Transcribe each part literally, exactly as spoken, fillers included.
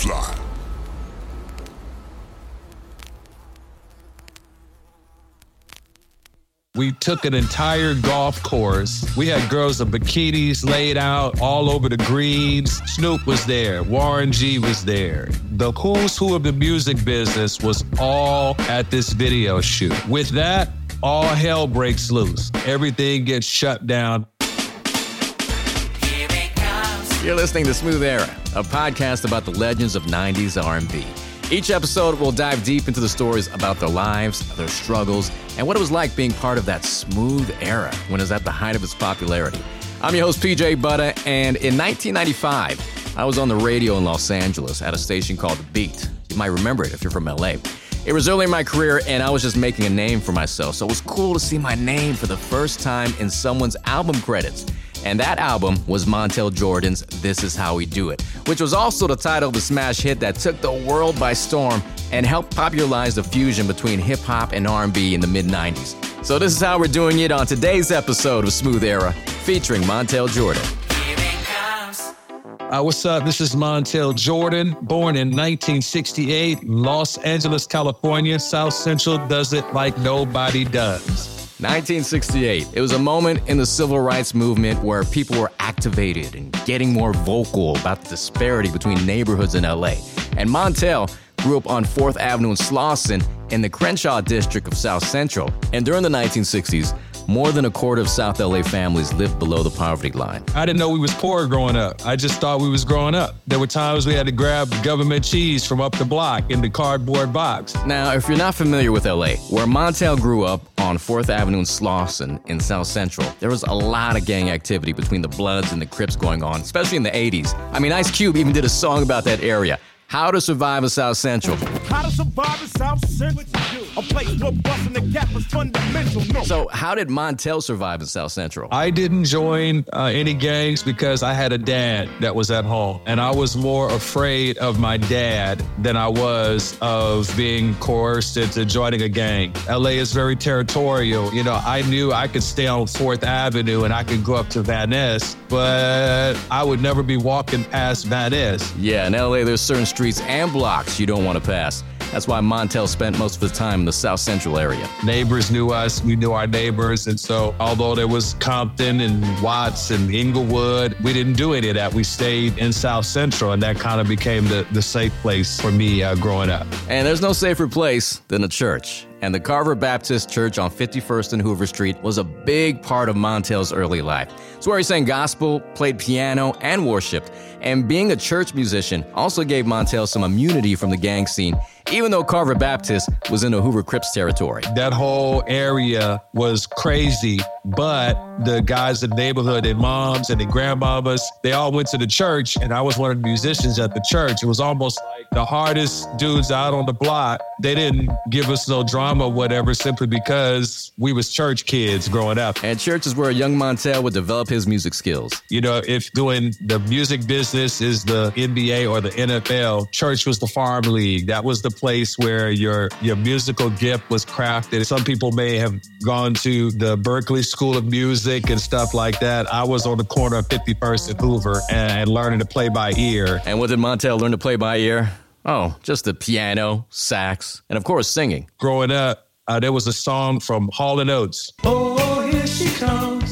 fly. We took an entire golf course. We had girls in bikinis laid out all over the greens. Snoop was there. Warren G was there. The who's who of the music business was all at this video shoot. With that, all hell breaks loose. Everything gets shut down. You're listening to Smooth Era, a podcast about the legends of nineties R and B. Each episode will dive deep into the stories about their lives, their struggles, and what it was like being part of that smooth era when it was at the height of its popularity. I'm your host, P J Butter, and in nineteen ninety-five, I was on the radio in Los Angeles at a station called The Beat. You might remember it if you're from L A. It was early in my career, and I was just making a name for myself, so it was cool to see my name for the first time in someone's album credits. And that album was Montel Jordan's This Is How We Do It, which was also the title of the smash hit that took the world by storm and helped popularize the fusion between hip-hop and R and B in the mid nineties. So this is how we're doing it on today's episode of Smooth Era, featuring Montel Jordan. Uh, what's up? This is Montel Jordan, born in nineteen sixty-eight, Los Angeles, California. South Central does it like nobody does. nineteen sixty-eight. It was a moment in the civil rights movement where people were activated and getting more vocal about the disparity between neighborhoods in L A. And Montel grew up on fourth Avenue in Slauson in the Crenshaw district of South Central. And during the nineteen sixties, more than a quarter of South L A families lived below the poverty line. I didn't know we was poor growing up. I just thought we was growing up. There were times we had to grab government cheese from up the block in the cardboard box. Now, if you're not familiar with L A, where Montel grew up on fourth Avenue in Slauson in South Central, there was a lot of gang activity between the Bloods and the Crips going on, especially in the eighties. I mean, Ice Cube even did a song about that area. How to Survive in South Central. How to survive in South Central. A place where busting the gap is fundamental. No. So how did Montel survive in South Central? I didn't join uh, any gangs because I had a dad that was at home. And I was more afraid of my dad than I was of being coerced into joining a gang. L A is very territorial. You know, I knew I could stay on fourth Avenue and I could go up to Van Ness, but I would never be walking past Van Ness. Yeah, in L A, there's certain streets and blocks you don't want to pass. That's why Montel spent most of his time in the South Central area. Neighbors knew us, we knew our neighbors, and so although there was Compton and Watts and Inglewood, we didn't do any of that. We stayed in South Central, and that kind of became the, the safe place for me uh, growing up. And there's no safer place than a church. And the Carver Baptist Church on fifty-first and Hoover Street was a big part of Montel's early life. It's where he sang gospel, played piano, and worshiped. And being a church musician also gave Montel some immunity from the gang scene, even though Carver Baptist was in the Hoover Crips territory. That whole area was crazy, but the guys in the neighborhood, their moms and their grandmamas, they all went to the church, and I was one of the musicians at the church. It was almost like the hardest dudes out on the block. They didn't give us no drama or whatever, simply because we was church kids growing up. And church is where young Montel would develop his music skills. You know, if doing the music business is the N B A or the N F L, church was the farm league. That was the place where your, your musical gift was crafted. Some people may have gone to the Berklee School of Music and stuff like that. I was on the corner of fifty-first and Hoover and learning to play by ear. And what did Montel learn to play by ear? Oh, just the piano, sax, and of course singing. Growing up, uh, there was a song from Hall and Oates. Oh, here she comes.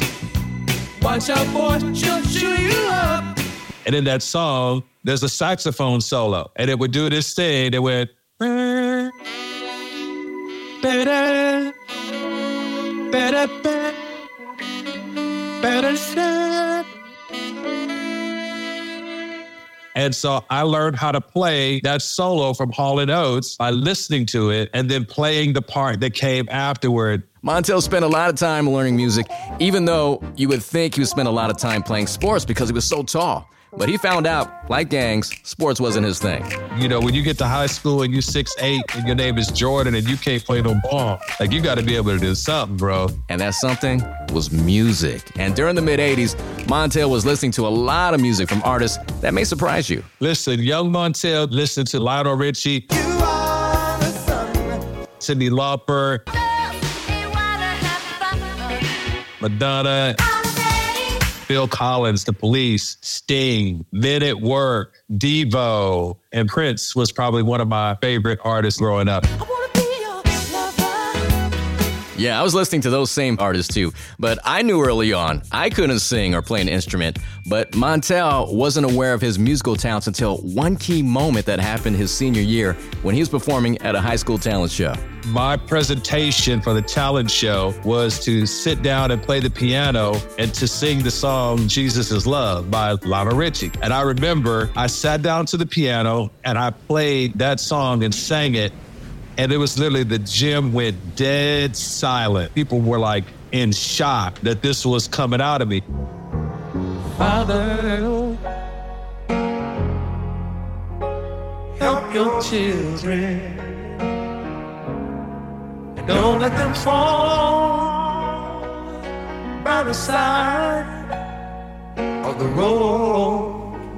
Watch out, boy, she'll chew you up. And in that song, there's a saxophone solo. And it would do this thing that went... Better, better, better, better, better. And so I learned how to play that solo from Hall and Oates by listening to it and then playing the part that came afterward. Montel spent a lot of time learning music, even though you would think he would spend a lot of time playing sports because he was so tall. But he found out, like gangs, sports wasn't his thing. You know, when you get to high school and you're six eight and your name is Jordan and you can't play no ball, like you got to be able to do something, bro. And that something was music. And during the mid-eighties, Montel was listening to a lot of music from artists that may surprise you. Listen, young Montel listened to Lionel Richie, You are the sun. Cyndi Lauper, Madonna, Phil Collins, The Police, Sting, Men at Work, Devo, and Prince was probably one of my favorite artists growing up. Yeah, I was listening to those same artists too, but I knew early on I couldn't sing or play an instrument, but Montell wasn't aware of his musical talents until one key moment that happened his senior year when he was performing at a high school talent show. My presentation for the talent show was to sit down and play the piano and to sing the song Jesus is Love by Lionel Richie. And I remember I sat down to the piano and I played that song and sang it. And it was literally, the gym went dead silent. People were like in shock that this was coming out of me. Father, help your children. Don't let them fall by the side of the road.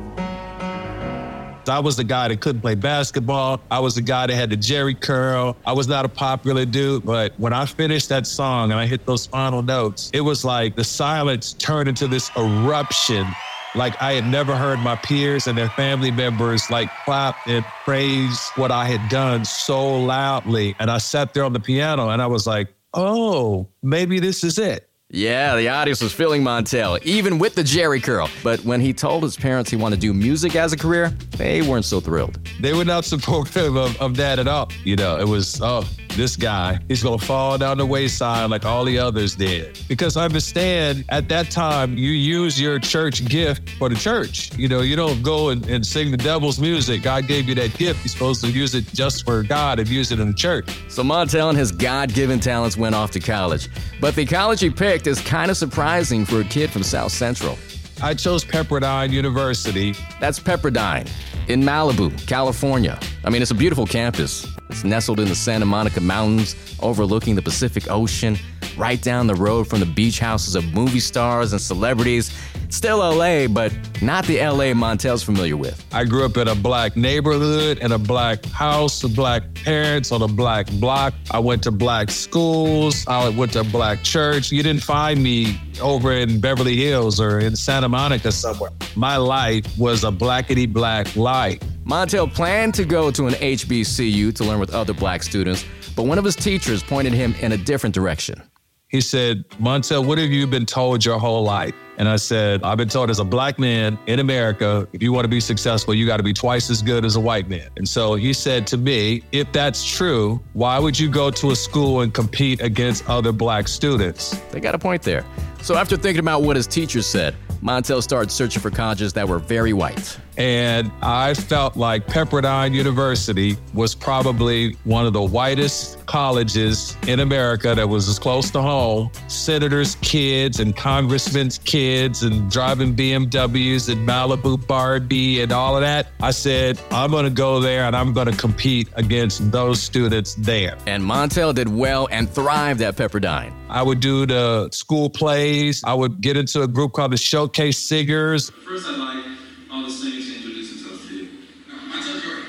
I was the guy that couldn't play basketball. I was the guy that had the Jerry curl. I was not a popular dude, but when I finished that song and I hit those final notes, it was like the silence turned into this eruption. Like I had never heard my peers and their family members like clap and praise what I had done so loudly. And I sat there on the piano and I was like, oh, maybe this is it. Yeah, the audience was feeling Montell, even with the Jerry curl. But when he told his parents he wanted to do music as a career, they weren't so thrilled. They were not supportive of, of that at all. You know, it was, oh, this guy, he's going to fall down the wayside like all the others did. Because I understand, at that time, you use your church gift for the church. You know, you don't go and, and sing the devil's music. God gave you that gift. You're supposed to use it just for God and use it in the church. So Montell and his God-given talents went off to college. But the college he picked is kind of surprising for a kid from South Central. I chose Pepperdine University. That's Pepperdine in Malibu, California. I mean, it's a beautiful campus. It's nestled in the Santa Monica Mountains, overlooking the Pacific Ocean, right down the road from the beach houses of movie stars and celebrities. Still L A, but not the L A Montell's familiar with. I grew up in a black neighborhood, in a black house, with black parents on a black block. I went to black schools. I went to a black church. You didn't find me over in Beverly Hills or in Santa Monica somewhere. My life was a blackety black life. Montell planned to go to an H B C U to learn with other black students, but one of his teachers pointed him in a different direction. He said, Montell, what have you been told your whole life? And I said, I've been told as a black man in America, if you want to be successful, you got to be twice as good as a white man. And so he said to me, if that's true, why would you go to a school and compete against other black students? They got a point there. So after thinking about what his teacher said, Montell started searching for colleges that were very white. And I felt like Pepperdine University was probably one of the whitest colleges in America that was as close to home. Senators' kids and congressmen's kids and driving B M Ws and Malibu Barbie and all of that. I said, I'm going to go there and I'm going to compete against those students there. And Montell did well and thrived at Pepperdine. I would do the school plays. I would get into a group called the Showcase Singers. First, I'd like all the singers to introduce themselves to you. No, Montell Jordan.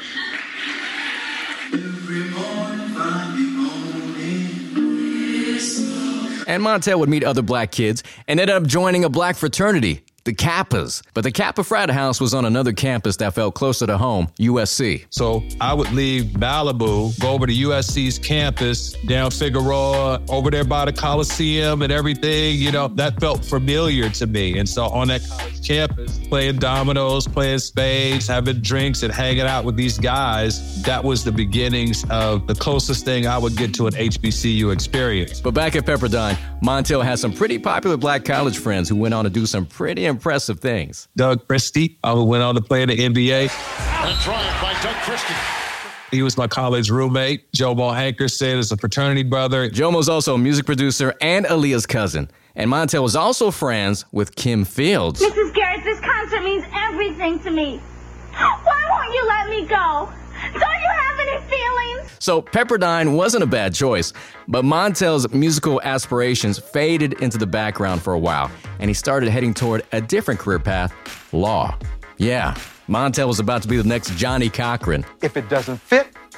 Every morning, find me morning. And Montell would meet other black kids and ended up joining a black fraternity, the Kappas. But the Kappa frat house was on another campus that felt closer to home, U S C. So I would leave Malibu, go over to U S C's campus, down Figueroa, over there by the Coliseum and everything. You know, that felt familiar to me. And so on that college campus, playing dominoes, playing spades, having drinks and hanging out with these guys, that was the beginnings of the closest thing I would get to an H B C U experience. But back at Pepperdine, Montell had some pretty popular black college friends who went on to do some pretty impressive things. Doug Christie, who went on to play in the N B A. A triumph by Doug Christie. He was my college roommate. Jomo Hankerson is a fraternity brother. Jomo's also a music producer and Aaliyah's cousin. And Montell was also friends with Kim Fields. Missus Garrett, this concert means everything to me. Why won't you let me go? Don't you have any feelings? So Pepperdine wasn't a bad choice, but Montell's musical aspirations faded into the background for a while, and he started heading toward a different career path, law. Yeah, Montell was about to be the next Johnny Cochran. If it doesn't fit,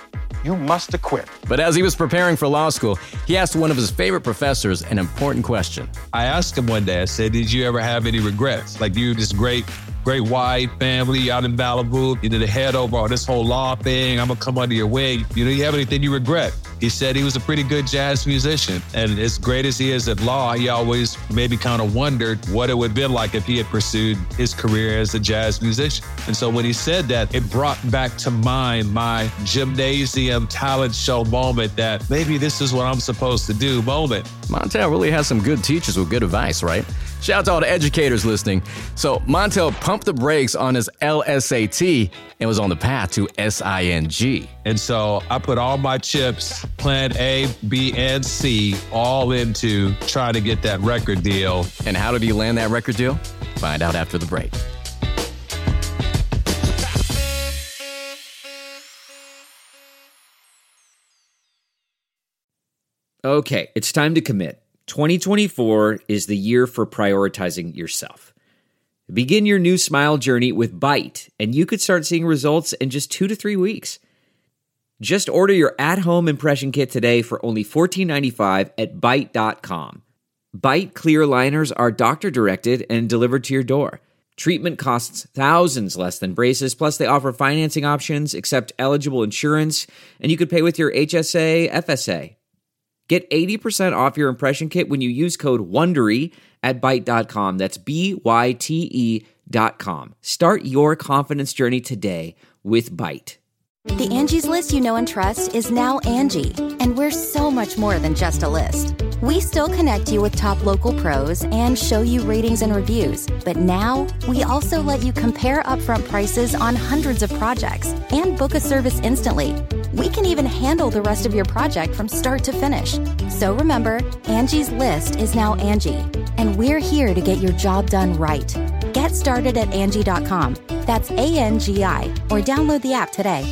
You must acquit. But as he was preparing for law school, he asked one of his favorite professors an important question. I asked him one day, I said, did you ever have any regrets? Like, you this great, great wife, family out in Malibu, you did a head over on this whole law thing, I'm gonna come under your wing. You know, you have anything you regret? He said he was a pretty good jazz musician. And as great as he is at law, he always maybe kind of wondered what it would have been like if he had pursued his career as a jazz musician. And so when he said that, it brought back to mind my gymnasium talent show moment that maybe this is what I'm supposed to do moment. Montell really has some good teachers with good advice, right? Shout out to all the educators listening. So Montell pumped the brakes on his L S A T and was on the path to S I N G. And so I put all my chips, plan A, B, and C, all into trying to get that record deal. And how did he land that record deal? Find out after the break. Okay, it's time to commit. twenty twenty-four is the year for prioritizing yourself. Begin your new smile journey with Byte, and you could start seeing results in just two to three weeks. Just order your at-home impression kit today for only fourteen ninety-five at byte dot com. Byte clear liners are doctor-directed and delivered to your door. Treatment costs thousands less than braces, plus they offer financing options, accept eligible insurance, and you could pay with your H S A, F S A. Get eighty percent off your impression kit when you use code WONDERY at byte dot com. That's B Y T E dot com. Start your confidence journey today with Byte. The Angie's List you know and trust is now Angie, and we're so much more than just a list. We still connect you with top local pros and show you ratings and reviews, but now we also let you compare upfront prices on hundreds of projects and book a service instantly. We can even handle the rest of your project from start to finish. So remember, Angie's List is now Angie, and we're here to get your job done right. Get started at Angie dot com. That's A N G I, or download the app today.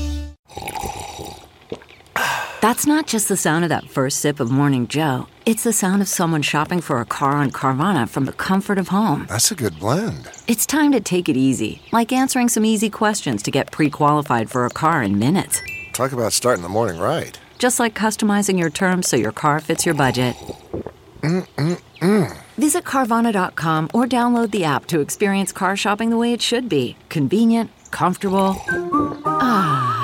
That's not just the sound of that first sip of Morning Joe. It's the sound of someone shopping for a car on Carvana from the comfort of home. That's a good blend. It's time to take it easy, like answering some easy questions to get pre-qualified for a car in minutes. Talk about starting the morning right. Just like customizing your terms so your car fits your budget. Mm-mm-mm. Visit Carvana dot com or download the app to experience car shopping the way it should be. Convenient, comfortable. Ah.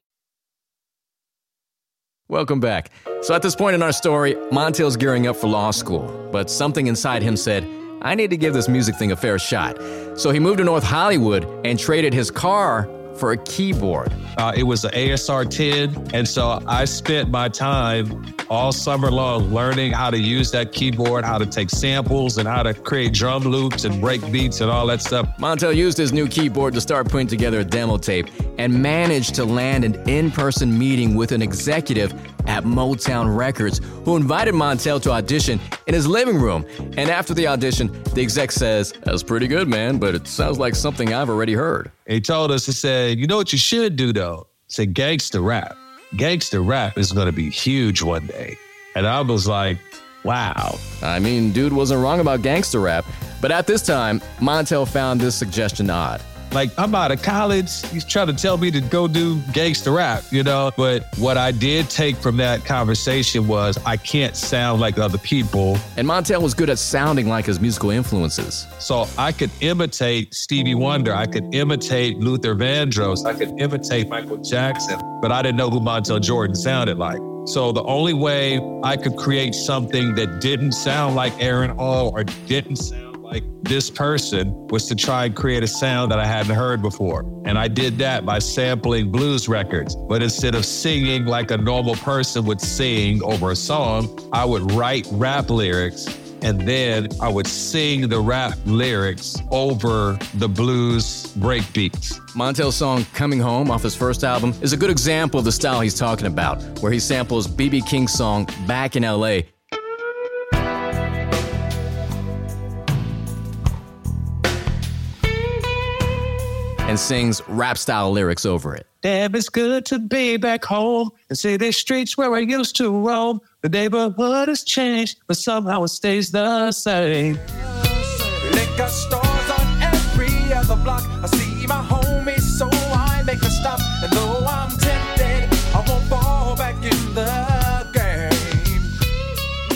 Welcome back. So at this point in our story, Montell's gearing up for law school, but something inside him said, I need to give this music thing a fair shot. So he moved to North Hollywood and traded his car for a keyboard. Uh, it was an A S R ten, and so I spent my time all summer long learning how to use that keyboard, how to take samples, and how to create drum loops and break beats and all that stuff. Montell used his new keyboard to start putting together a demo tape and managed to land an in-person meeting with an executive at Motown Records who invited Montell to audition in his living room. And after the audition, the exec says, that's pretty good, man, but it sounds like something I've already heard. He told us, he said, you know what you should do, though? He said, gangster rap. Gangster rap is going to be huge one day. And I was like, wow. I mean, dude wasn't wrong about gangster rap. But at this time, Montell found this suggestion odd. Like, I'm out of college. He's trying to tell me to go do gangster rap, you know? But what I did take from that conversation was I can't sound like other people. And Montell was good at sounding like his musical influences. So I could imitate Stevie Wonder. I could imitate Luther Vandross. I could imitate Michael Jackson. But I didn't know who Montell Jordan sounded like. So the only way I could create something that didn't sound like Aaron Hall or didn't sound like this person was to try and create a sound that I hadn't heard before. And I did that by sampling blues records. But instead of singing like a normal person would sing over a song, I would write rap lyrics and then I would sing the rap lyrics over the blues break beats. Montell's song Coming Home off his first album is a good example of the style he's talking about, where he samples B B King's song Back in L A and sings rap-style lyrics over it. Damn, it's good to be back home and see these streets where I used to roam. The neighborhood has changed, but somehow it stays the same. Liquor stores on every other block. I see my homies, so I make a stop. And though I'm tempted, I won't fall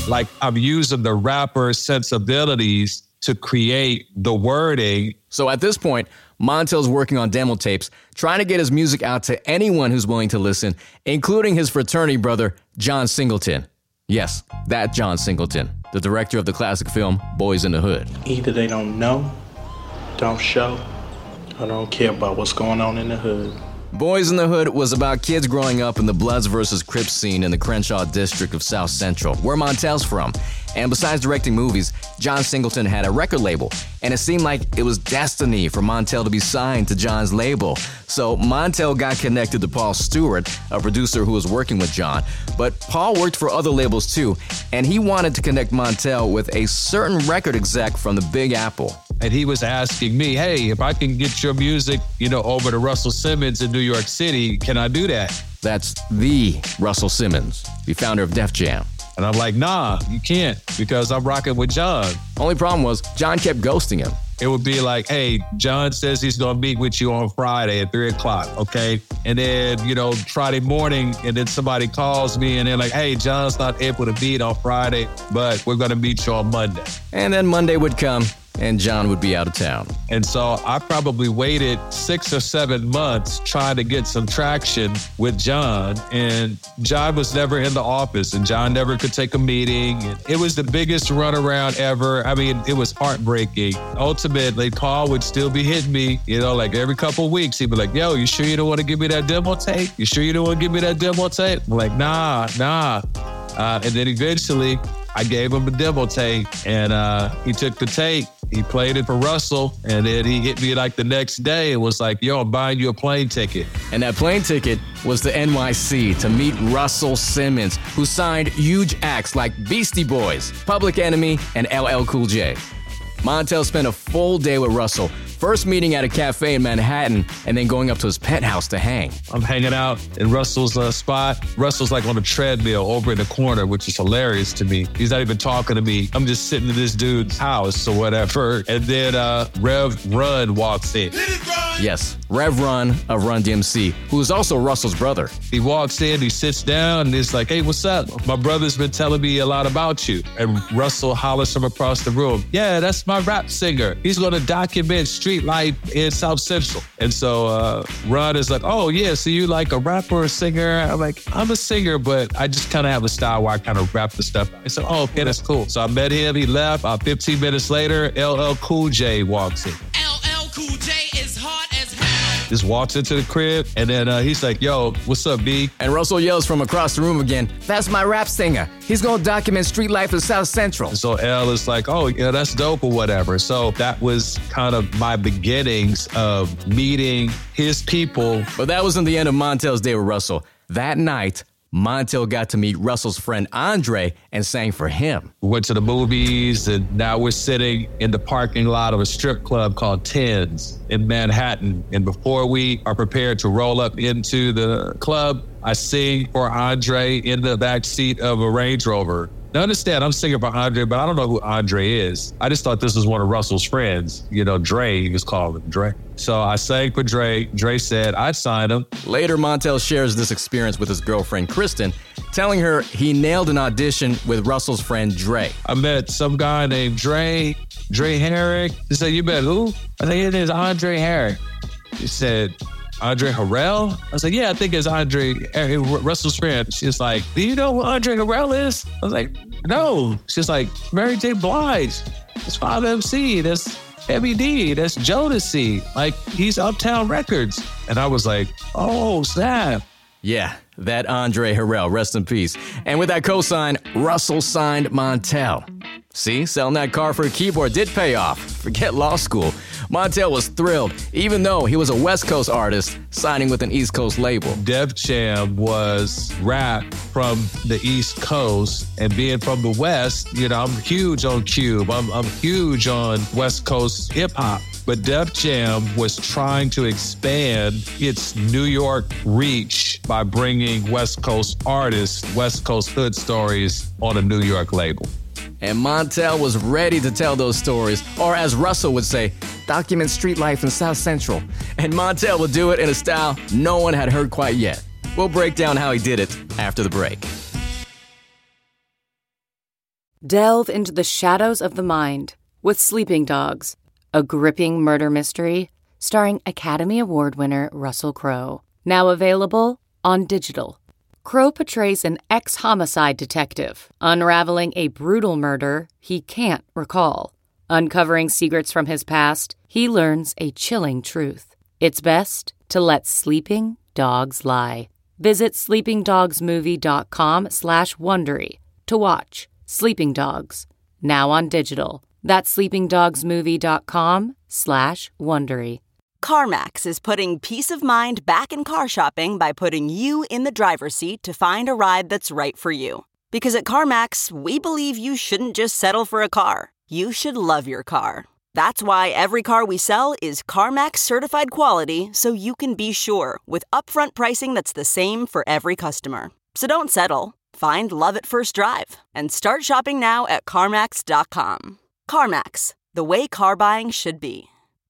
like I'm using the rapper's sensibilities to create the wording. So at this point, Montel's working on demo tapes, trying to get his music out to anyone who's willing to listen, including his fraternity brother, John Singleton. Yes, that John Singleton, the director of the classic film Boys in the Hood. Either they don't know, don't show, or don't care about what's going on in the hood. Boys in the Hood was about kids growing up in the Bloods versus Crips scene in the Crenshaw district of South Central, where Montel's from. And besides directing movies, John Singleton had a record label, and it seemed like it was destiny for Montel to be signed to John's label. So Montel got connected to Paul Stewart, a producer who was working with John. But Paul worked for other labels too, and he wanted to connect Montel with a certain record exec from the Big Apple. And he was asking me, hey, if I can get your music, you know, over to Russell Simmons in New York City, can I do that? That's the Russell Simmons, the founder of Def Jam. And I'm like, nah, you can't, because I'm rocking with John. Only problem was John kept ghosting him. It would be like, hey, John says he's going to meet with you on Friday at three o'clock, okay? And then, you know, Friday morning, and then somebody calls me, and they're like, hey, John's not able to meet on Friday, but we're going to meet you on Monday. And then Monday would come, and John would be out of town. And so I probably waited six or seven months trying to get some traction with John. And John was never in the office, and John never could take a meeting. And it was the biggest runaround ever. I mean, it was heartbreaking. Ultimately, Paul would still be hitting me, you know, like every couple of weeks. He'd be like, yo, you sure you don't want to give me that demo tape? You sure you don't want to give me that demo tape? I'm like, nah, nah. Uh, and then eventually, I gave him a demo tape, and uh, he took the tape. He played it for Russell, and then he hit me like the next day and was like, yo, I'm buying you a plane ticket. And that plane ticket was to N Y C to meet Russell Simmons, who signed huge acts like Beastie Boys, Public Enemy, and L L Cool J. Montel spent a full day with Russell, first meeting at a cafe in Manhattan and then going up to his penthouse to hang. I'm hanging out in Russell's uh, spot. Russell's like on a treadmill over in the corner, which is hilarious to me. He's not even talking to me. I'm just sitting in this dude's house or whatever. And then uh, Rev Run walks in. Yes, Rev Run of Run D M C, who is also Russell's brother. He walks in, he sits down, and he's like, hey, what's up? My brother's been telling me a lot about you. And Russell hollers from across the room, yeah, that's my rap singer. He's going to document street life in South Central. And so uh, Run is like, oh, yeah, so you like a rapper or a singer? I'm like, I'm a singer, but I just kind of have a style where I kind of rap the stuff. I said, oh, okay, that's cool. So I met him, he left. Uh, fifteen minutes later, L L Cool J walks in. L L Cool J is hard as hell. Just walks into the crib, and then uh, he's like, yo, what's up, B? And Russell yells from across the room again, that's my rap singer. He's going to document street life in South Central. And so L is like, oh, yeah, that's dope or whatever. So that was kind of my beginnings of meeting his people. But that wasn't the end of Montel's day with Russell. That night, Montel got to meet Russell's friend Andre and sang for him. We went to the movies, and now we're sitting in the parking lot of a strip club called Tens in Manhattan. And before we are prepared to roll up into the club, I sing for Andre in the back seat of a Range Rover. Now understand, I'm singing for Andre, but I don't know who Andre is. I just thought this was one of Russell's friends. You know, Dre, he was calling him Dre. So I sang for Dre. Dre said I'd sign him. Later, Montel shares this experience with his girlfriend, Kristen, telling her he nailed an audition with Russell's friend, Dre. I met some guy named Dre, Dre Herrick. He said, you met who? I said, his name is Andre Herrick. He said, Andre Harrell? I was like, yeah, I think it's Andre, Russell's friend. She's like, do you know who Andre Harrell is? I was like, no. She's like, Mary J. Blige. That's five M C. That's M E D. That's Jodeci. Like, he's Uptown Records. And I was like, oh, snap. Yeah, that Andre Harrell, rest in peace. And with that cosign, Russell signed Montel. See, selling that car for a keyboard did pay off. Forget law school. Montel was thrilled, even though he was a West Coast artist signing with an East Coast label. Def Jam was rap from the East Coast, and being from the West, you know, I'm huge on Cube. I'm, I'm huge on West Coast hip hop. But Def Jam was trying to expand its New York reach by bringing West Coast artists, West Coast hood stories on a New York label. And Montel was ready to tell those stories, or as Russell would say, document street life in South Central. And Montel would do it in a style no one had heard quite yet. We'll break down how he did it after the break. Delve into the shadows of the mind with Sleeping Dogs, a gripping murder mystery starring Academy Award winner Russell Crowe. Now available on digital. Crowe portrays an ex-homicide detective unraveling a brutal murder he can't recall. Uncovering secrets from his past, he learns a chilling truth. It's best to let sleeping dogs lie. Visit sleepingdogsmovie.com slash Wondery to watch Sleeping Dogs, now on digital. That's sleepingdogsmovie.com slash Wondery. CarMax is putting peace of mind back in car shopping by putting you in the driver's seat to find a ride that's right for you. Because at CarMax, we believe you shouldn't just settle for a car. You should love your car. That's why every car we sell is CarMax certified quality, so you can be sure with upfront pricing that's the same for every customer. So don't settle. Find love at first drive and start shopping now at CarMax dot com. CarMax, the way car buying should be.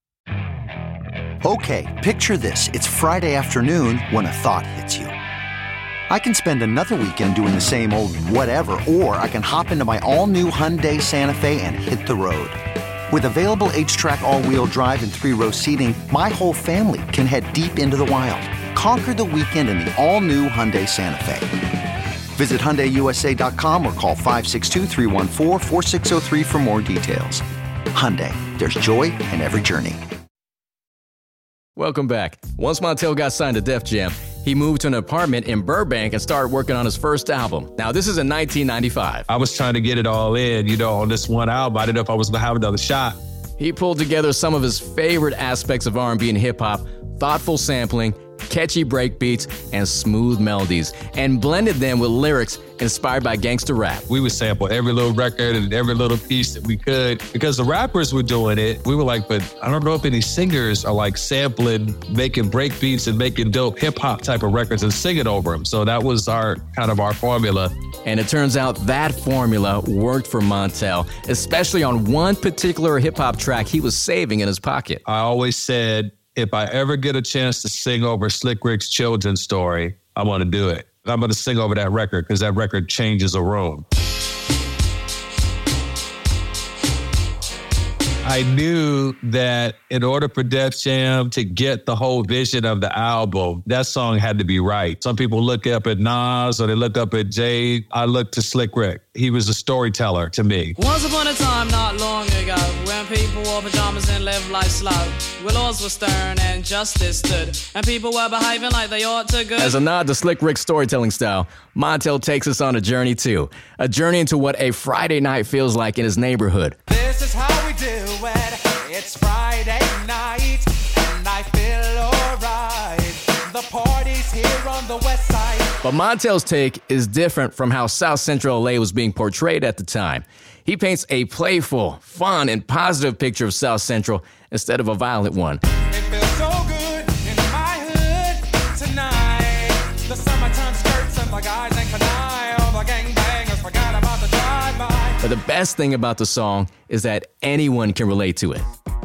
Okay, picture this. It's Friday afternoon when a thought hits you. I can spend another weekend doing the same old whatever, or I can hop into my all-new Hyundai Santa Fe and hit the road. With available H-Track all-wheel drive and three-row seating, my whole family can head deep into the wild. Conquer the weekend in the all-new Hyundai Santa Fe. Visit Hyundai U S A dot com or call five six two, three one four, four six zero three for more details. Hyundai, there's joy in every journey. Welcome back. Once Montell got signed to Def Jam, he moved to an apartment in Burbank and started working on his first album. Now, this is in nineteen ninety-five. I was trying to get it all in, you know, on this one album. I didn't know if I was going to have another shot. He pulled together some of his favorite aspects of R and B and hip-hop, thoughtful sampling, catchy breakbeats, and smooth melodies, and blended them with lyrics inspired by gangster rap. We would sample every little record and every little piece that we could because the rappers were doing it. We were like, but I don't know if any singers are like sampling, making breakbeats and making dope hip hop type of records and singing over them. So that was our kind of our formula. And it turns out that formula worked for Montell, especially on one particular hip hop track he was saving in his pocket. I always said, if I ever get a chance to sing over Slick Rick's Children's Story, I want to do it. I'm going to sing over that record because that record changes a room. I knew that in order for Def Jam to get the whole vision of the album, that song had to be right. Some people look up at Nas or they look up at Jay. I looked to Slick Rick. He was a storyteller to me. Once upon a time not long ago, when people wore pajamas and lived life slow, where laws were stern and justice stood, and people were behaving like they ought to good. As a nod to Slick Rick's storytelling style, Montell takes us on a journey too. A journey into what a Friday night feels like in his neighborhood. This is how we do it. It's Friday night, and I feel alright. The party's here on the west side. But Montell's take is different from how South Central L A was being portrayed at the time. He paints a playful, fun, and positive picture of South Central instead of a violent one. It feels so good in my hood tonight. The summertime skirts and the guys ain't canine. All the gangbangers forgot about the drive-by. But the best thing about the song is that anyone can relate to it.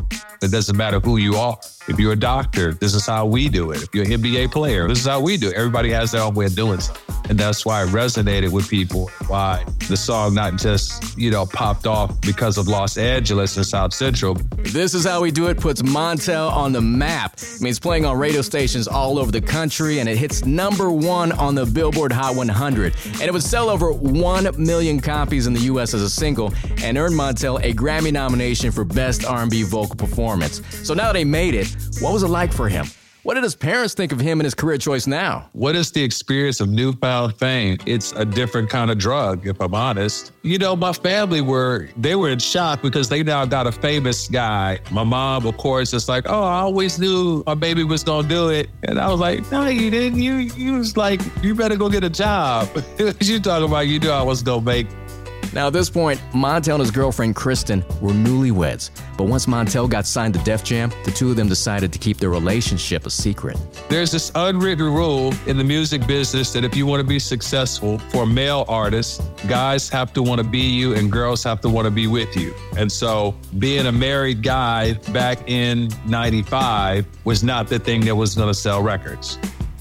It doesn't matter who you are. If you're a doctor, this is how we do it. If you're an N B A player, this is how we do it. Everybody has their own way of doing something. And that's why it resonated with people, why the song not just, you know, popped off because of Los Angeles and South Central. This Is How We Do It puts Montell on the map. I mean, it's playing on radio stations all over the country, and it hits number one on the Billboard Hot one hundred. And it would sell over one million copies in the U S as a single and earned Montell a Grammy nomination for Best R and B Vocal Performance. So now they made it. What was it like for him? What did his parents think of him and his career choice now? What is the experience of newfound fame? It's a different kind of drug, if I'm honest. You know, my family were, they were in shock because they now got a famous guy. My mom, of course, is like, oh, I always knew my baby was going to do it. And I was like, no, you didn't. You, you was like, you better go get a job. You talking about you knew I was going to make. Now, at this point, Montell and his girlfriend, Kristen, were newlyweds. But once Montell got signed to Def Jam, the two of them decided to keep their relationship a secret. There's this unwritten rule in the music business that if you want to be successful for male artists, guys have to want to be you and girls have to want to be with you. And so being a married guy back in ninety-five was not the thing that was going to sell records.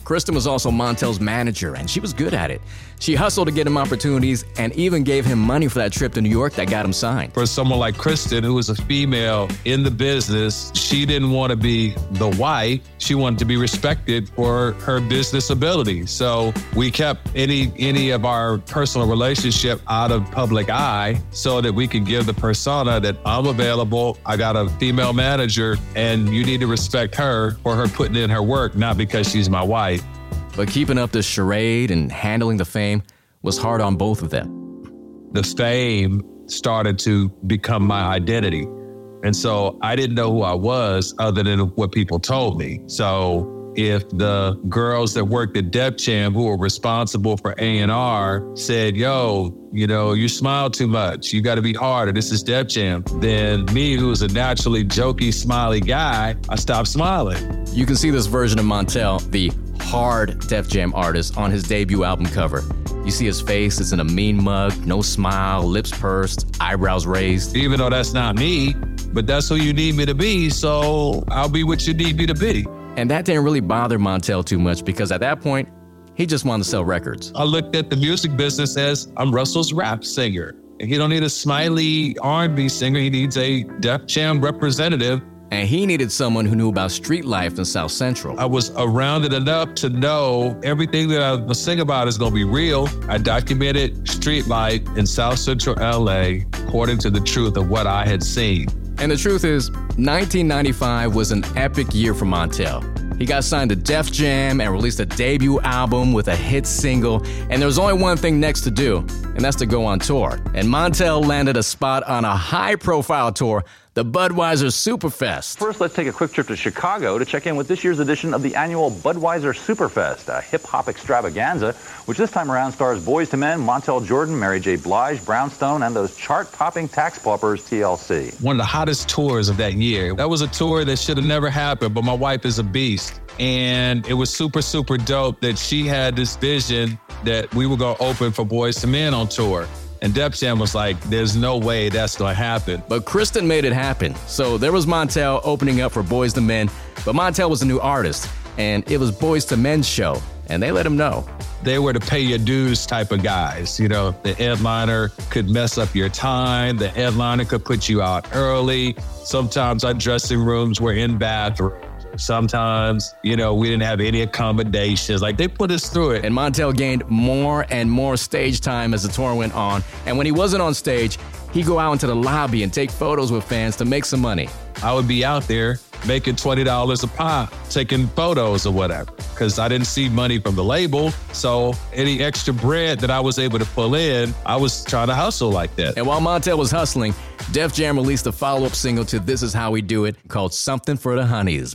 Kristen was also Montel's manager, and she was good at it. She hustled to get him opportunities and even gave him money for that trip to New York that got him signed. For someone like Kristen, who was a female in the business, she didn't want to be the wife. She wanted to be respected for her business ability. So we kept any any of our personal relationship out of public eye so that we could give the persona that I'm available, I got a female manager, and you need to respect her for her putting in her work, not because she's my wife. But keeping up this charade and handling the fame was hard on both of them. The fame started to become my identity. And so I didn't know who I was other than what people told me. So if the girls that worked at Def Jam who were responsible for A and R said, yo, you know, you smile too much, you got to be harder, this is Def Jam, then me, who was a naturally jokey, smiley guy, I stopped smiling. You can see this version of Montel, the hard Def Jam artist, on his debut album cover. You see his face, it's in a mean mug, no smile, lips pursed, eyebrows raised. Even though that's not me, but that's who you need me to be, so I'll be what you need me to be. And that didn't really bother Montel too much because at that point, he just wanted to sell records. I looked at the music business as I'm Russell's rap singer. And he don't need a smiley R and B singer, he needs a Def Jam representative. And he needed someone who knew about street life in South Central. I was around it enough to know everything that I was sing about is going to be real. I documented street life in South Central L A according to the truth of what I had seen. And the truth is, nineteen ninety-five was an epic year for Montel. He got signed to Def Jam and released a debut album with a hit single. And there was only one thing next to do, and that's to go on tour. And Montel landed a spot on a high-profile tour, the Budweiser Superfest. First, let's take a quick trip to Chicago to check in with this year's edition of the annual Budweiser Superfest, a hip-hop extravaganza, which this time around stars Boyz two Men, Montel Jordan, Mary J. Blige, Brownstone, and those chart-topping Tax Paupers, T L C. One of the hottest tours of that year. That was a tour that should have never happened, but my wife is a beast. And it was super, super dope that she had this vision that we were going to open for Boyz two Men on tour. And Def Jam was like, there's no way that's going to happen. But Kristen made it happen. So there was Montel opening up for Boyz two Men, but Montel was a new artist, and it was Boyz two Men's show, and they let him know. They were the pay your dues type of guys. You know, the headliner could mess up your time. The headliner could put you out early. Sometimes our dressing rooms were in bathrooms. Sometimes, you know, we didn't have any accommodations. Like, they put us through it. And Montel gained more and more stage time as the tour went on. And when he wasn't on stage, he'd go out into the lobby and take photos with fans to make some money. I would be out there making twenty dollars a pop, taking photos or whatever, because I didn't see money from the label. So any extra bread that I was able to pull in, I was trying to hustle like that. And while Montel was hustling, Def Jam released a follow-up single to This Is How We Do It called Something for the Honeys.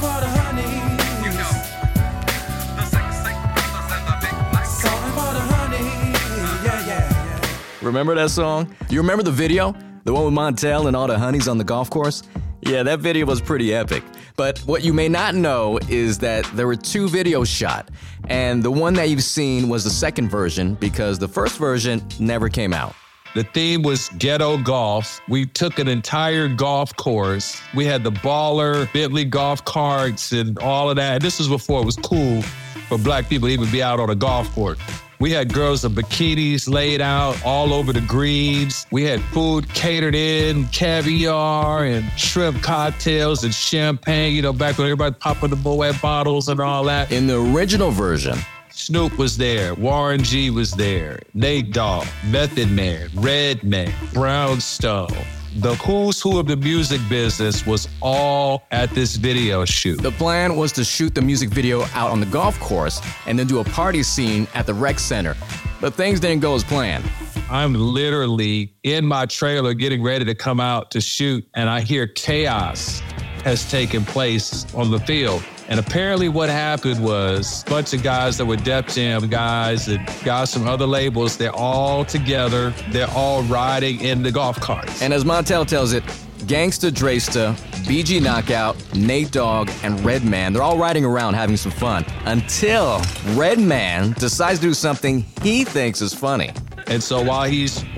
Remember that song? You remember the video? The one with Montel and all the honeys on the golf course? Yeah, that video was pretty epic. But what you may not know is that there were two videos shot, and the one that you've seen was the second version because the first version never came out. The theme was ghetto golf. We took an entire golf course. We had the baller, Bentley golf carts and all of that. And this was before it was cool for black people to even be out on a golf course. We had girls in bikinis laid out all over the greens. We had food catered in, caviar and shrimp cocktails and champagne, you know, back when everybody popping the Moet bottles and all that. In the original version, Snoop was there, Warren G was there, Nate Dogg, Method Man, Redman, Brownstone. The who's who of the music business was all at this video shoot. The plan was to shoot the music video out on the golf course and then do a party scene at the rec center. But things didn't go as planned. I'm literally in my trailer getting ready to come out to shoot, and I hear chaos has taken place on the field. And apparently what happened was a bunch of guys that were Def Jam guys and guys from other labels, they're all together. They're all riding in the golf carts. And as Montel tells it, Gangsta Dresta, B G Knockout, Nate Dogg, and Redman, they're all riding around having some fun until Redman decides to do something he thinks is funny. And so while he's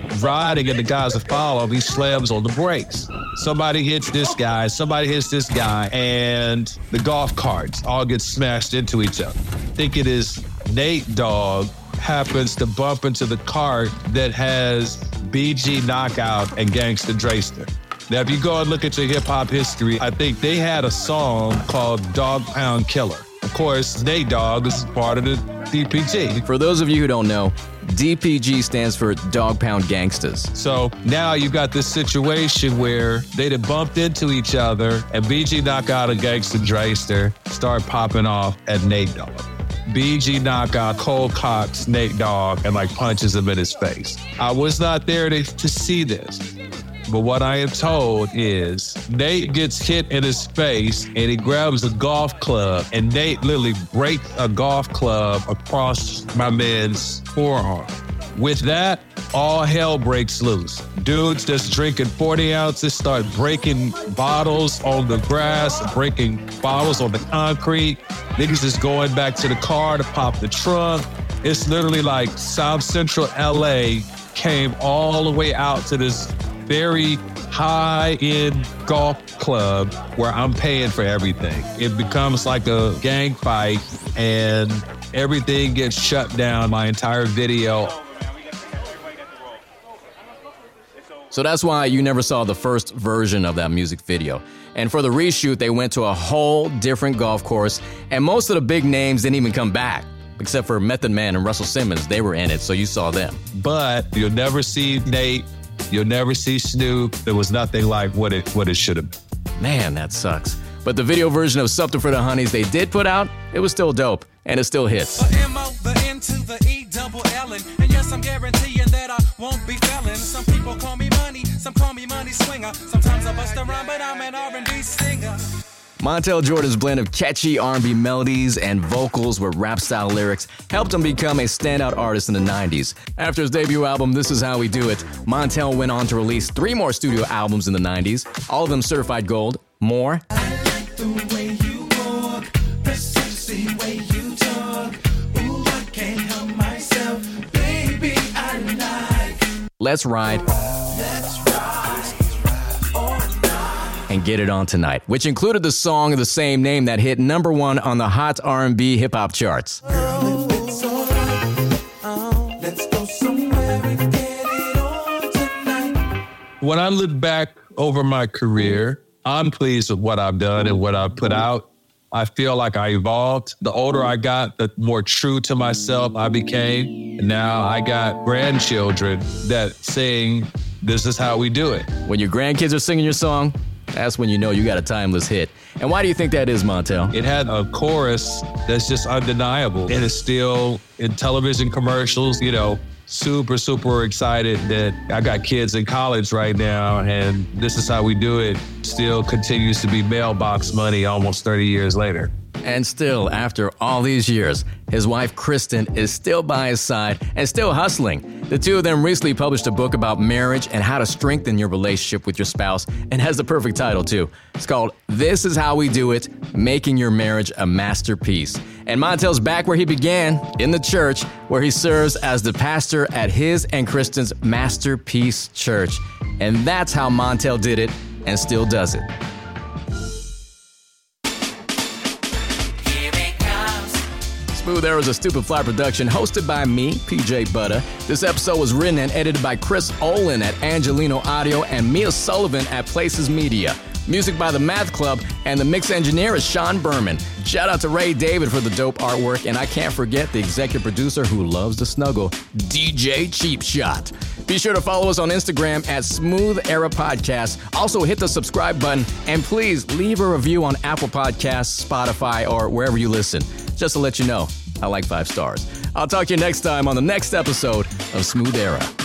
riding and the guys that follow him, he slams on the brakes. Somebody hits this guy, somebody hits this guy, and the golf carts all get smashed into each other. I think it is Nate Dogg happens to bump into the cart that has B G Knockout and Gangsta Drayster. Now, if you go and look at your hip-hop history, I think they had a song called Dog Pound Killer. Of course, Nate Dogg is part of the D P G. For those of you who don't know, D P G stands for Dog Pound Gangstas. So now you've got this situation where they'd have bumped into each other and B G Knockout and Gangsta Drayster start popping off at Nate Dogg. B G Knockout cold cocks Nate Dogg and like punches him in his face. I was not there to, to see this. But what I am told is Nate gets hit in his face and he grabs a golf club and Nate literally breaks a golf club across my man's forearm. With that, all hell breaks loose. Dudes that's drinking forty ounces start breaking bottles on the grass, breaking bottles on the concrete. Niggas is going back to the car to pop the trunk. It's literally like South Central L A came all the way out to this very high-end golf club where I'm paying for everything. It becomes like a gang fight and everything gets shut down. My entire video. So that's why you never saw the first version of that music video. And for the reshoot, they went to a whole different golf course, and most of the big names didn't even come back. Except for Method Man and Russell Simmons, they were in it, so you saw them. But you'll never see Nate. You'll never see Snoop. There was nothing like what it what it should have been. Man, that sucks. But the video version of Something for the Honeys they did put out, it was still dope, and it still hits. The M O, the N to the E, double L N. And yes, I'm guaranteeing that I won't be felon. Some people call me money, some call me money swinger. Sometimes I bust around, but I'm an R and B singer. Montel Jordan's blend of catchy R and B melodies and vocals with rap-style lyrics helped him become a standout artist in the nineties. After his debut album, This Is How We Do It, Montel went on to release three more studio albums in the nineties, all of them certified gold. More. I like the way you walk, the sexy way you talk. Ooh, I can't help myself, baby, I like. Let's Ride. Let's ride. And Get It On Tonight, which included the song of the same name that hit number one on the Hot R and B hip-hop charts. Girl, if it's all right, oh, let's go somewhere and get it on tonight. When I look back over my career, I'm pleased with what I've done and what I've put out. I feel like I evolved. The older I got, the more true to myself I became. And now I got grandchildren that sing, This Is How We Do It. When your grandkids are singing your song, that's when you know you got a timeless hit. And why do you think that is, Montel? It had a chorus that's just undeniable. It is still in television commercials, you know, super, super excited that I got kids in college right now, and This Is How We Do It still continues to be mailbox money almost thirty years later. And still, after all these years, his wife Kristen is still by his side and still hustling. The two of them recently published a book about marriage and how to strengthen your relationship with your spouse, and has the perfect title too. It's called This Is How We Do It, Making Your Marriage a Masterpiece. And Montel's back where he began, in the church, where he serves as the pastor at his and Kristen's Masterpiece Church. And that's how Montel did it and still does it. Smooth Era is a Stupid Fly production hosted by me, P J Butter. This episode was written and edited by Chris Olin at Angelino Audio and Mia Sullivan at Places Media. Music by The Math Club, and the mix engineer is Sean Berman. Shout out to Ray David for the dope artwork, and I can't forget the executive producer who loves to snuggle, D J Cheap Shot. Be sure to follow us on Instagram at Smooth Era Podcast. Also hit the subscribe button, and please leave a review on Apple Podcasts, Spotify, or wherever you listen. Just to let you know, I like five stars. I'll talk to you next time on the next episode of Smooth Era.